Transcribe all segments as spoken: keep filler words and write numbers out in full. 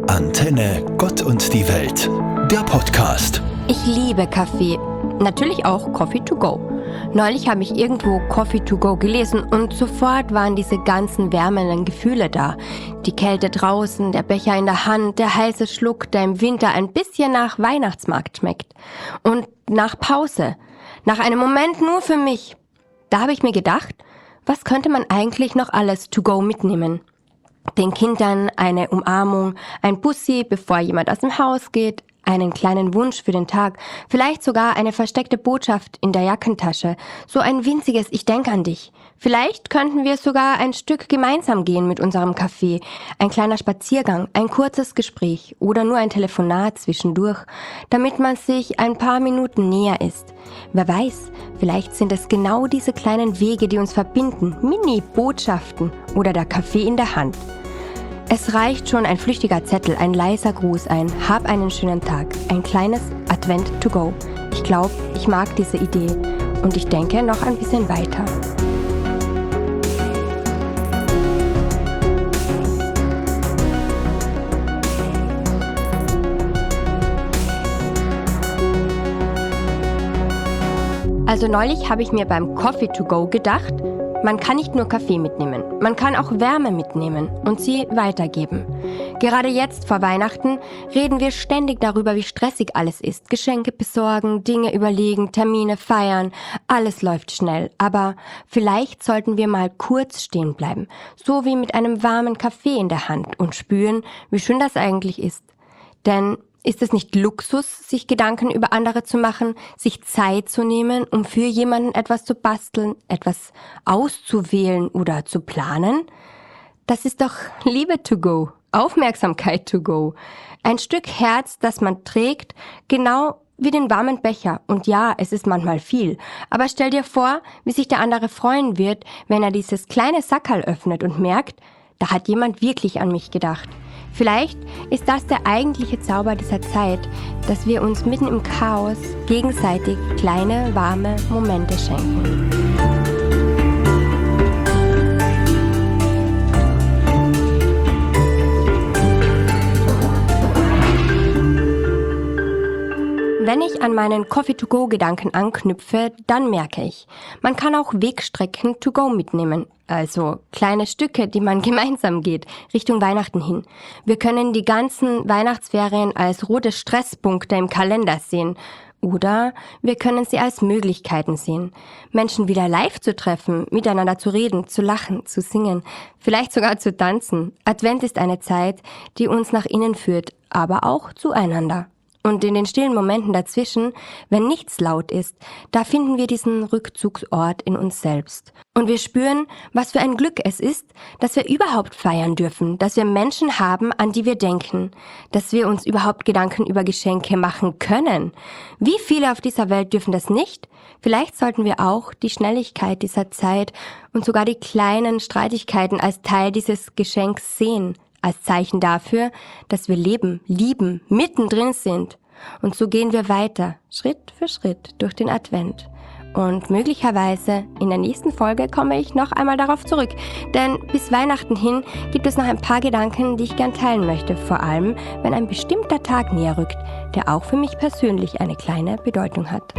Antenne Gott und die Welt, der Podcast. Ich liebe Kaffee, natürlich auch Coffee to go. Neulich habe ich irgendwo Coffee to go gelesen und sofort waren diese ganzen wärmenden Gefühle da. Die Kälte draußen, der Becher in der Hand, der heiße Schluck, der im Winter ein bisschen nach Weihnachtsmarkt schmeckt. Und nach Pause, nach einem Moment nur für mich. Da habe ich mir gedacht, was könnte man eigentlich noch alles to go mitnehmen? Den Kindern eine Umarmung, ein Bussi, bevor jemand aus dem Haus geht, einen kleinen Wunsch für den Tag, vielleicht sogar eine versteckte Botschaft in der Jackentasche, so ein winziges Ich denke an dich. Vielleicht könnten wir sogar ein Stück gemeinsam gehen mit unserem Kaffee, ein kleiner Spaziergang, ein kurzes Gespräch oder nur ein Telefonat zwischendurch, damit man sich ein paar Minuten näher ist. Wer weiß, vielleicht sind es genau diese kleinen Wege, die uns verbinden, Mini-Botschaften oder der Kaffee in der Hand. Es reicht schon ein flüchtiger Zettel, ein leiser Gruß, ein Hab einen schönen Tag, ein kleines Advent to go. Ich glaube, ich mag diese Idee und ich denke noch ein bisschen weiter. Also neulich habe ich mir beim Coffee to go gedacht, man kann nicht nur Kaffee mitnehmen, man kann auch Wärme mitnehmen und sie weitergeben. Gerade jetzt vor Weihnachten reden wir ständig darüber, wie stressig alles ist. Geschenke besorgen, Dinge überlegen, Termine feiern, alles läuft schnell. Aber vielleicht sollten wir mal kurz stehen bleiben, so wie mit einem warmen Kaffee in der Hand und spüren, wie schön das eigentlich ist. Denn ist es nicht Luxus, sich Gedanken über andere zu machen, sich Zeit zu nehmen, um für jemanden etwas zu basteln, etwas auszuwählen oder zu planen? Das ist doch Liebe to go, Aufmerksamkeit to go. Ein Stück Herz, das man trägt, genau wie den warmen Becher. Und ja, es ist manchmal viel. Aber stell dir vor, wie sich der andere freuen wird, wenn er dieses kleine Sackerl öffnet und merkt, da hat jemand wirklich an mich gedacht. Vielleicht ist das der eigentliche Zauber dieser Zeit, dass wir uns mitten im Chaos gegenseitig kleine, warme Momente schenken. Wenn ich an meinen Coffee-to-go-Gedanken anknüpfe, dann merke ich, man kann auch Wegstrecken to go mitnehmen, also kleine Stücke, die man gemeinsam geht, Richtung Weihnachten hin. Wir können die ganzen Weihnachtsferien als rote Stresspunkte im Kalender sehen oder wir können sie als Möglichkeiten sehen, Menschen wieder live zu treffen, miteinander zu reden, zu lachen, zu singen, vielleicht sogar zu tanzen. Advent ist eine Zeit, die uns nach innen führt, aber auch zueinander. Und in den stillen Momenten dazwischen, wenn nichts laut ist, da finden wir diesen Rückzugsort in uns selbst. Und wir spüren, was für ein Glück es ist, dass wir überhaupt feiern dürfen, dass wir Menschen haben, an die wir denken, dass wir uns überhaupt Gedanken über Geschenke machen können. Wie viele auf dieser Welt dürfen das nicht? Vielleicht sollten wir auch die Schnelligkeit dieser Zeit und sogar die kleinen Streitigkeiten als Teil dieses Geschenks sehen. Als Zeichen dafür, dass wir leben, lieben, mittendrin sind. Und so gehen wir weiter, Schritt für Schritt durch den Advent. Und möglicherweise in der nächsten Folge komme ich noch einmal darauf zurück. Denn bis Weihnachten hin gibt es noch ein paar Gedanken, die ich gern teilen möchte. Vor allem, wenn ein bestimmter Tag näher rückt, der auch für mich persönlich eine kleine Bedeutung hat.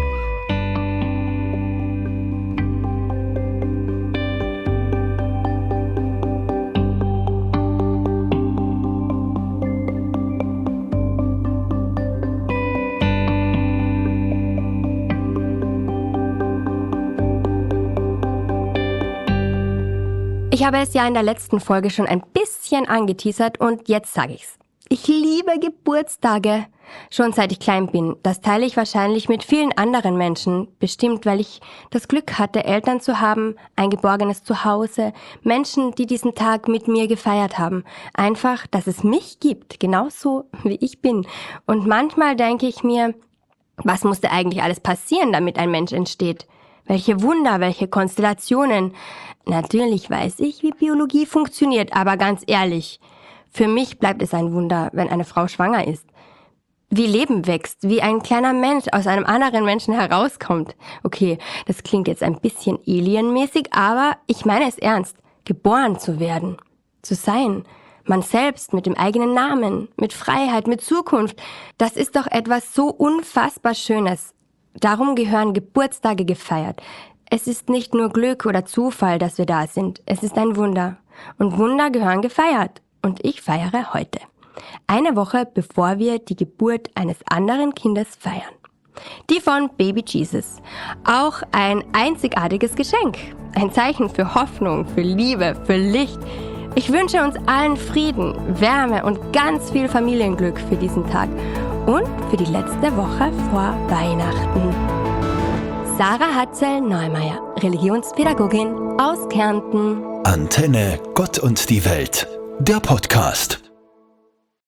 Ich habe es ja in der letzten Folge schon ein bisschen angeteasert und jetzt sage ich's. Ich liebe Geburtstage. Schon seit ich klein bin. Das teile ich wahrscheinlich mit vielen anderen Menschen. Bestimmt, weil ich das Glück hatte, Eltern zu haben, ein geborgenes Zuhause, Menschen, die diesen Tag mit mir gefeiert haben. Einfach, dass es mich gibt, genauso wie ich bin. Und manchmal denke ich mir, was musste eigentlich alles passieren, damit ein Mensch entsteht? Welche Wunder, welche Konstellationen. Natürlich weiß ich, wie Biologie funktioniert, aber ganz ehrlich, für mich bleibt es ein Wunder, wenn eine Frau schwanger ist. Wie Leben wächst, wie ein kleiner Mensch aus einem anderen Menschen herauskommt. Okay, das klingt jetzt ein bisschen alienmäßig, aber ich meine es ernst. Geboren zu werden, zu sein, Man selbst mit dem eigenen Namen, mit Freiheit, mit Zukunft. Das ist doch etwas so unfassbar Schönes. Darum gehören Geburtstage gefeiert. Es ist nicht nur Glück oder Zufall, dass wir da sind. Es ist ein Wunder. Und Wunder gehören gefeiert. Und ich feiere heute. Eine Woche bevor wir die Geburt eines anderen Kindes feiern. Die von Baby Jesus. Auch ein einzigartiges Geschenk. Ein Zeichen für Hoffnung, für Liebe, für Licht. Ich wünsche uns allen Frieden, Wärme und ganz viel Familienglück für diesen Tag und für die letzte Woche vor Weihnachten. Sarah Hatzel-Neumeier, Religionspädagogin aus Kärnten. Antenne Gott und die Welt, der Podcast.